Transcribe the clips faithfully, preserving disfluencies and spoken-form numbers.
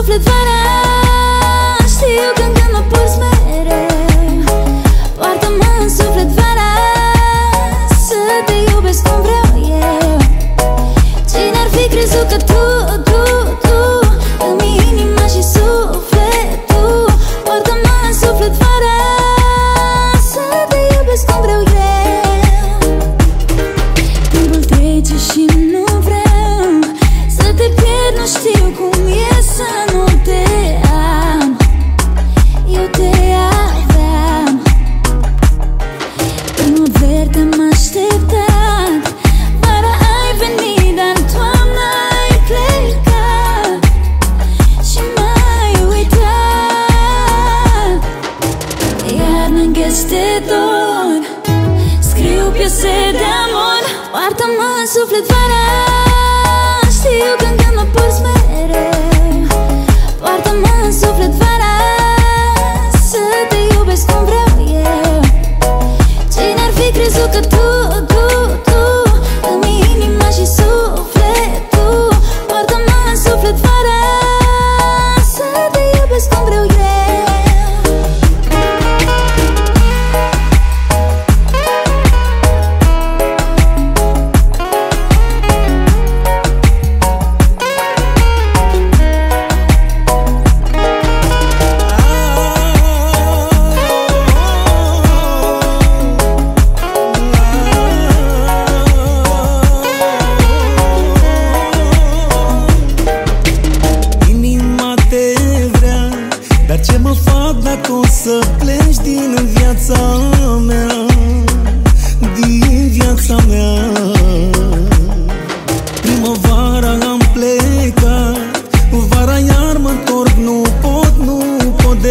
suflet vara. Știu când când mă porți mereu. Poartă-mă în suflet vara, să te iubesc cum vreau eu. Cine ar fi crezut că tu, tu, tu îmi inima și sufletul. Poartă-mă în suflet vara, să te iubesc cum vreau eu. Timpul trece și nu vreau să te pierd, nu știu cum e să nu te am. Eu te aveam. Primăveri te-am așteptat, vara ai venit, dar toamna ai plecat și m-ai uitat. Iarna înghește dor, scriu piese de amor. Poartă-mă în suflet vara, știu când când mă porți mereu. Poartă-mă în suflet vara, să te iubesc cum vreau eu. Cine ar fi crezut că tu, tu, tu îmi inima și sufletul. Poartă-mă în suflet vara, să te iubesc cum vreau eu. Dar ce mă fac dacă o să pleci din viața mea, din viața mea? Primăvara am plecat, vara iar mă întorc, nu pot, nu pot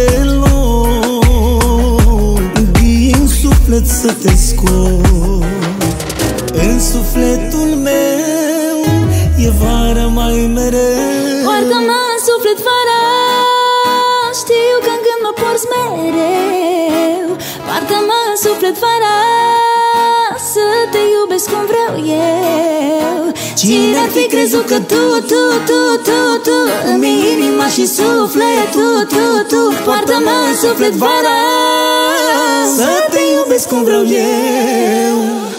deloc. Din suflet să te scot, în sufletul meu e vara mai mereu. Poartă-mă în suflet vara, știu că când mă porți mereu. Poartă-mă în suflet vara, să te iubesc cum vreau eu. Cine ar fi crezut că tu, tu, tu, tu, tu îmi inima și sufletul, tu, tu. Poartă-mă în suflet vara, Să te iubesc cum vreau eu.